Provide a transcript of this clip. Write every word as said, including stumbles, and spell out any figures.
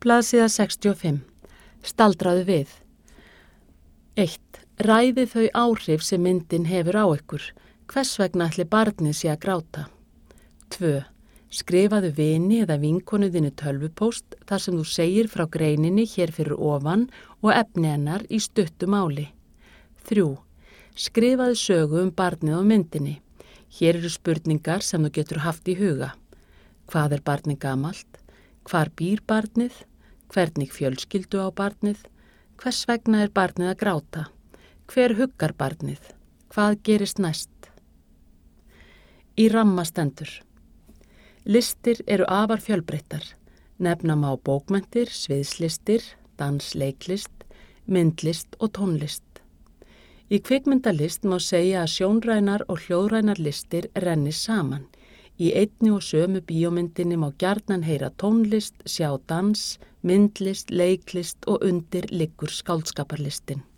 Blaðsíða sextíu og fimm. Staldraðu við. eitt. Ræði þau áhrif sem myndin hefur á ykkur. Hvers vegna ætli barnið sé að gráta? tvö. Skrifaðu vini eða vinkonu þinni tölvupóst þar sem þú segir frá greininni hér fyrir ofan og efni hennar í stuttu máli. þrjú. Skrifaðu sögu um barnið á myndinni. Hér eru spurningar sem þú getur haft í huga. Hvað er barnið gamalt? Hvar býr barnið? Hvernig fjölskyldu á barnið? Hvers vegna er barnið að gráta? Hver huggar barnið? Hvað gerist næst? Í ramma stendur. Listir eru afar fjölbreyttar. Nefna má bókmenntir, sviðslistir, dans, leiklist, myndlist og tónlist. Í kvikmyndalist má segja að sjónrænar og hljóðrænar listir renni saman. Í einni og sömu bíómyndinni má gjarnan heyra tónlist, sjá dans, myndlist, leiklist og undir liggur skáldskaparlistin.